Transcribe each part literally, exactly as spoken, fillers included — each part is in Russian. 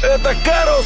это Карус.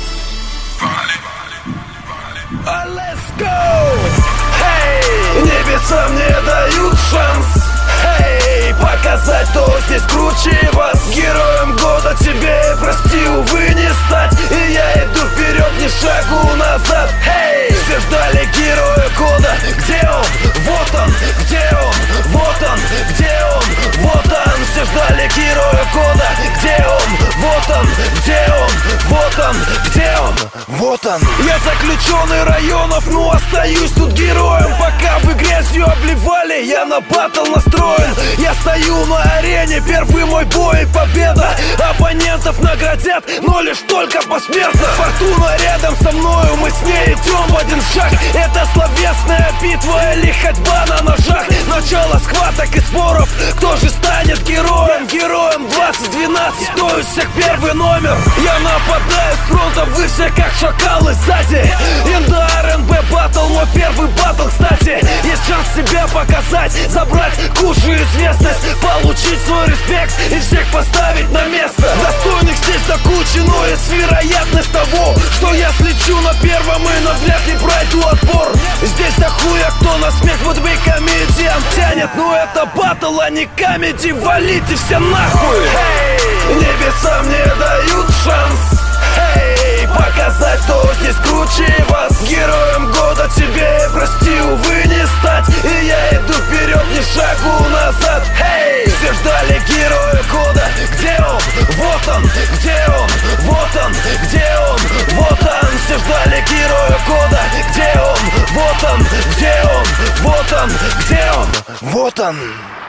А let's go! Hey! Небеса мне дают шанс, hey! Показать, кто здесь круче вас. Героем года тебе, прости, увы, не стать. И я иду вперед, ни шагу назад, hey! Все ждали героя года. Где он? Вот он. Где он? Вот он. Где он? Вот он. Все ждали героя года. Где он? Вот он. Где он? Вот он. Где он? Вот он. Я заключенный районов, но остаюсь тут героем. Пока вы грязью обливали, я на баттл настроен. Я стою на арене, первый мой бой и победа. Оппонентов наградят, но лишь только посмертно. Фортуна рядом со мною, мы с ней идем в один шаг. Это словесная битва или ходьба на ножах. Начало схваток и споров, кто же станет героем? Героем двадцать двенадцать, стою всех первый номер. Я нападаю с фронта, вы все как шакалы сзади. Инда ар эн би баттл, мой первый баттл, кстати. Есть шанс себя показать, забрать кушу известность, получить свой респект и всех поставить на место. Достойных здесь до кучи, но есть вероятность того, что я слечу на первом и навряд ли пройду отбор. Здесь дохуя кто на смех, вот вы комедиан тянет. Но это баттл, а не комедий, валите все нахуй. Hey! Небеса мне дают шанс, hey! Показать, кто здесь круче вас. Героем года тебе, прости, увы, не стать. И я иду вперед, ни шагу назад, hey! Все ждали героя года. Где он? Вот он. Где он? Вот он. Где он? Вот он. Все ждали героя года. Где он? Вот он. Где он? Вот он. Где он? Вот он.